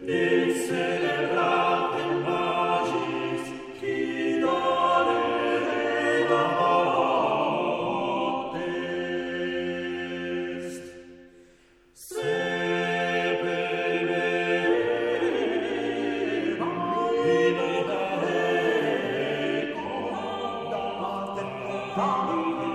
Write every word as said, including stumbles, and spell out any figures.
in celebratem magis, qui donere est. Sepe meva, imita eco, datem